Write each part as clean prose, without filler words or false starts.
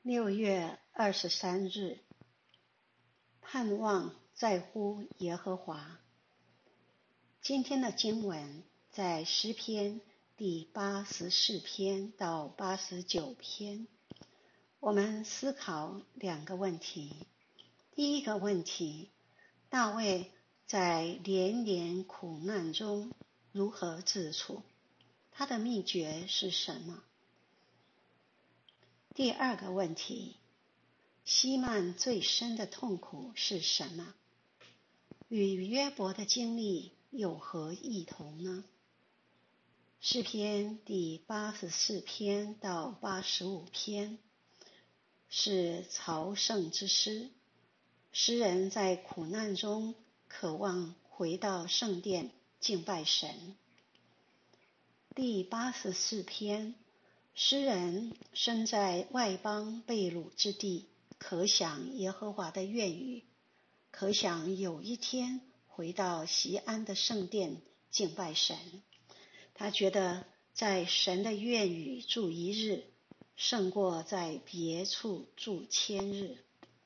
6月23日，盼望在乎耶和华。今天的经文在诗篇第84篇到89篇。我们思考两个问题。第一个问题，大卫在连连苦难中如何自处？他的秘诀是什么？第二个问题，希曼最深的痛苦是什么？与约伯的经历有何异同呢？诗篇第84篇到85篇是朝圣之诗，诗人在苦难中渴望回到圣殿敬拜神。第84篇，诗人身在外邦被掳之地，可想耶和华的愿语，可想有一天回到锡安的圣殿敬拜神。他觉得在神的愿语住一日，胜过在别处住千日。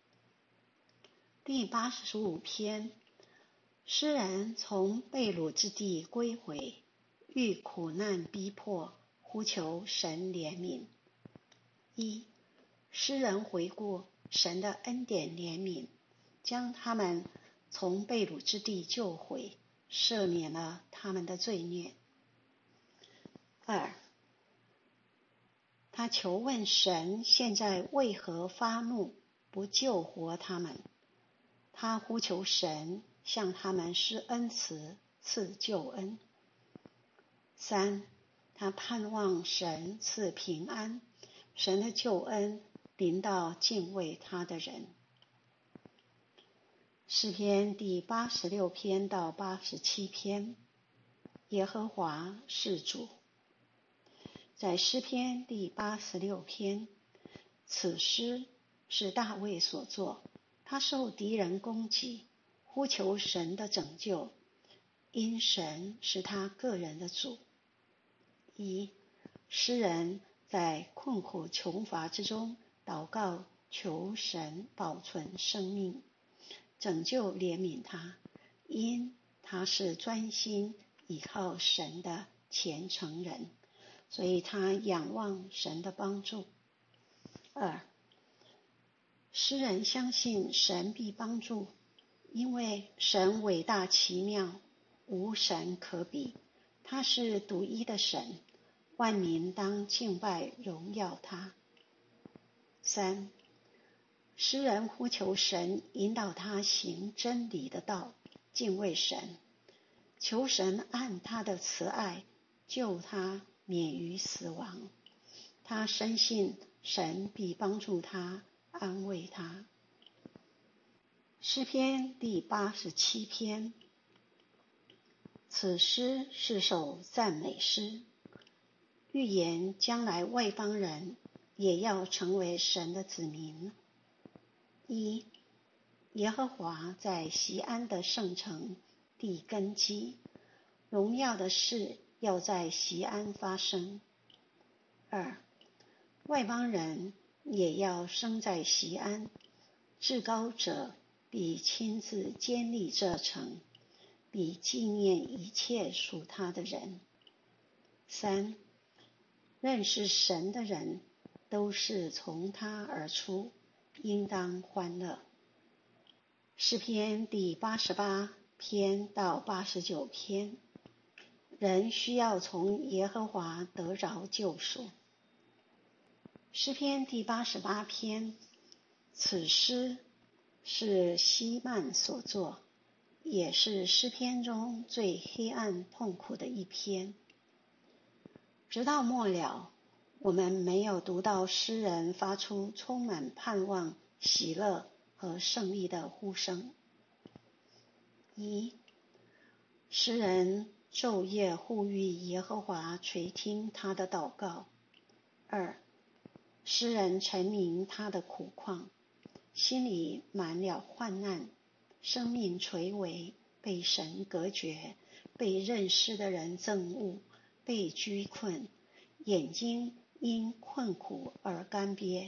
第85篇，诗人从被掳之地归回，遇苦难逼迫，呼求神怜悯。诗人回顾神的恩典怜悯，将他们从被掳之地救回，赦免了他们的罪孽。他求问神现在为何发怒，不救活他们。他呼求神向他们施恩慈，赐救恩。他盼望神赐平安，神的救恩临到敬畏他的人。诗篇第86篇到87篇，耶和华是主。在诗篇第86篇，此诗是大卫所作，他受敌人攻击，呼求神的拯救，因神是他个人的主。诗人在困苦穷乏之中祷告，求神保存生命，拯救怜悯他，因他是专心倚靠神的虔诚人，所以他仰望神的帮助。诗人相信神必帮助，因为神伟大奇妙，无神可比，他是独一的神，万民当敬拜荣耀他。诗人呼求神引导他行真理的道，敬畏神，求神按他的慈爱救他免于死亡。他深信神必帮助他，安慰他。诗篇第87篇，此诗是首赞美诗，预言将来外邦人也要成为神的子民。耶和华在锡安的圣城地根基，荣耀的事要在锡安发生。外邦人也要生在锡安，至高者必亲自坚立这城，必纪念一切属他的人。认识神的人都是从他而出，应当欢乐。诗篇第88篇到89篇，人需要从耶和华得着救赎。诗篇第88篇，此诗是希曼所作，也是诗篇中最黑暗痛苦的一篇。直到末了，我们没有读到诗人发出充满盼望、喜乐和胜利的呼声。诗人昼夜呼吁耶和华垂听他的祷告。诗人陈明他的苦况，心里满了患难，生命垂危，被神隔绝，被认识的人憎恶，被拘困，眼睛因困苦而干瘪，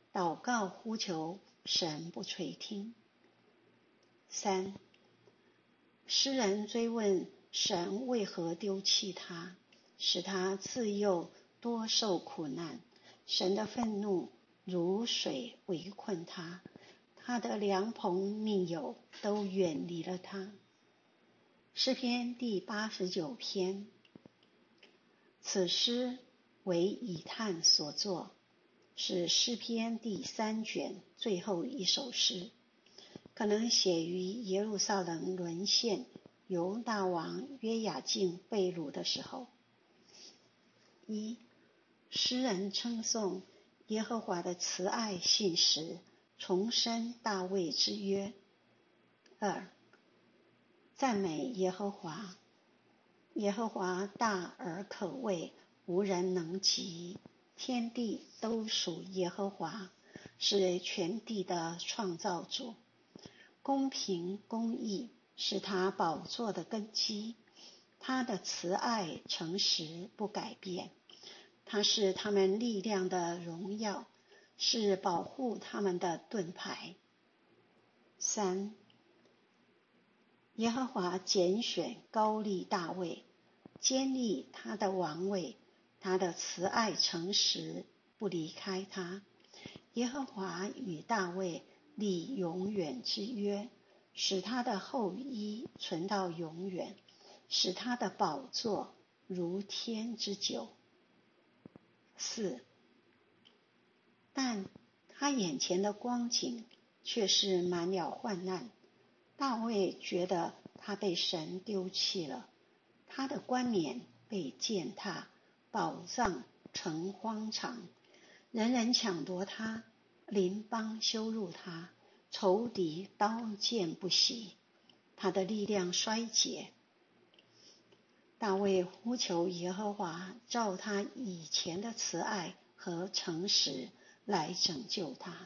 祷告呼求，神不垂听。3. 诗人追问神为何丢弃他，使他自幼多受苦难，神的愤怒如水围困他，他的良朋密友都远离了他。诗篇第89篇。此诗为以探所作，是诗篇第3卷最后一首诗，可能写于耶路撒冷沦陷，犹大王约雅敬被掳的时候。1. 诗人称颂耶和华的慈爱信实，重申大卫之约。2. 赞美耶和华，耶和华大而可畏，无人能及，天地都属耶和华，是全地的创造主。公平公义是他宝座的根基，他的慈爱诚实不改变，他是他们力量的荣耀，是保护他们的盾牌。3. 耶和华拣选高立大卫，坚立他的王位，他的慈爱诚实不离开他。耶和华与大卫立永远之约，使他的后裔存到永远，使他的宝座如天之久。4. 但他眼前的光景却是满了患难，大卫觉得他被神丢弃了，他的冠冕被践踏，宝藏成荒场，人人抢夺他，邻邦羞辱他，仇敌刀剑不息，他的力量衰竭。大卫呼求耶和华照他以前的慈爱和诚实来拯救他。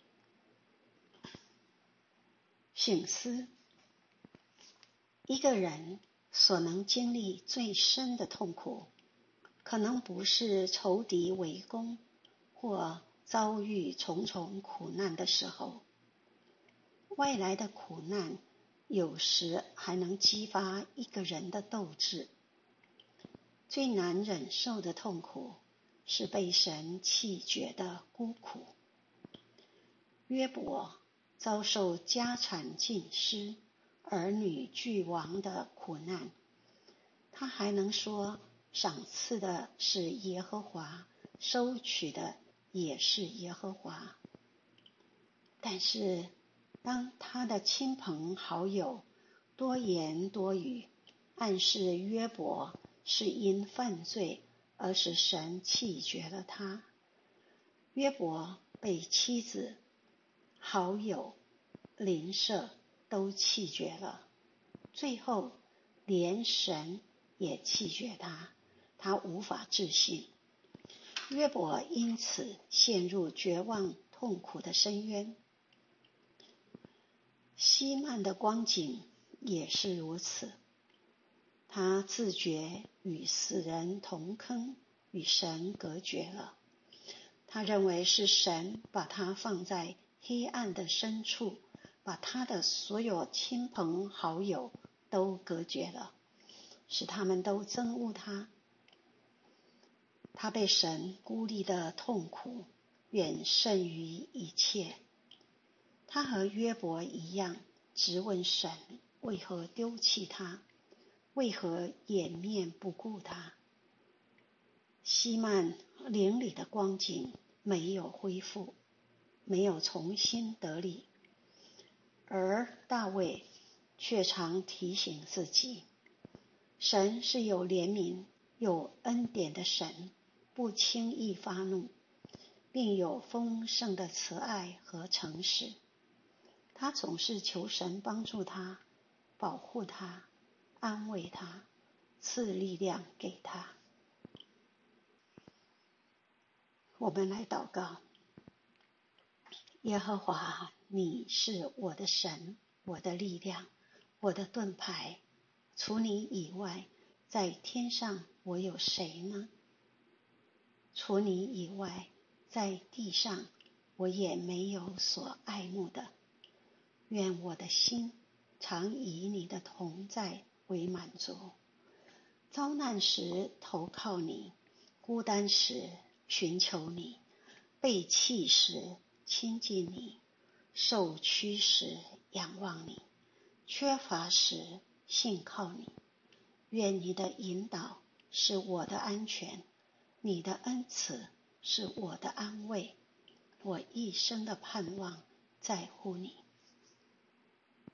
省思，一个人所能经历最深的痛苦，可能不是仇敌围攻或遭遇重重苦难的时候。外来的苦难有时还能激发一个人的斗志。最难忍受的痛苦是被神弃绝的孤苦。约伯遭受家产尽失、儿女俱亡的苦难，他还能说赏赐的是耶和华，收取的也是耶和华。但是当他的亲朋好友多言多语，暗示约伯是因犯罪而使神弃绝了他，约伯被妻子、好友、邻舍都弃绝了，最后连神也弃绝他，他无法置信。约伯因此陷入绝望痛苦的深渊。希曼的光景也是如此，他自觉与死人同坑，与神隔绝了。他认为是神把他放在黑暗的深处，把他的所有亲朋好友都隔绝了，使他们都憎恶他。他被神孤立的痛苦远胜于一切。他和约伯一样，质问神为何丢弃他，为何掩面不顾他。希曼灵里的光景没有恢复，没有重新得力，而大卫却常提醒自己，神是有怜悯、有恩典的神，不轻易发怒，并有丰盛的慈爱和诚实。他总是求神帮助他，保护他，安慰他，赐力量给他。我们来祷告。耶和华，你是我的神，我的力量，我的盾牌，除你以外，在天上我有谁呢？除你以外，在地上我也没有所爱慕的。愿我的心常以你的同在为满足。遭难时投靠你，孤单时寻求你，被弃时亲近你，受屈时仰望你，缺乏时信靠你。愿你的引导是我的安全，你的恩慈是我的安慰。我一生的盼望在乎你。